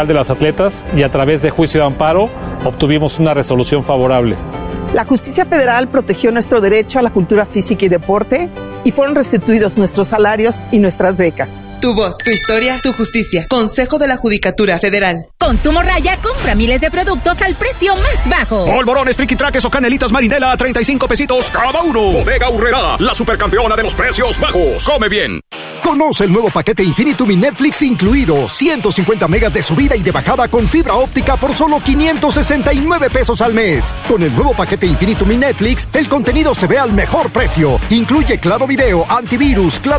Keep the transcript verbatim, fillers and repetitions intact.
de las atletas y a través de juicio de amparo obtuvimos una resolución favorable. La justicia federal protegió nuestro derecho a la cultura física y deporte y fueron restituidos nuestros salarios y nuestras becas. Tu voz, tu historia, tu justicia. Consejo de la Judicatura Federal. Con tu morralla, compra miles de productos al precio más bajo. Polvorones, triquitraques o canelitas marinela a treinta y cinco pesitos cada uno. Bodega Aurrerá, la supercampeona de los precios bajos. Come bien. Conoce el nuevo paquete Infinitum y Netflix incluido. ciento cincuenta megas de subida y de bajada con fibra óptica por solo quinientos sesenta y nueve pesos al mes. Con el nuevo paquete Infinitum y Netflix, el contenido se ve al mejor precio. Incluye Claro Video, antivirus, Claro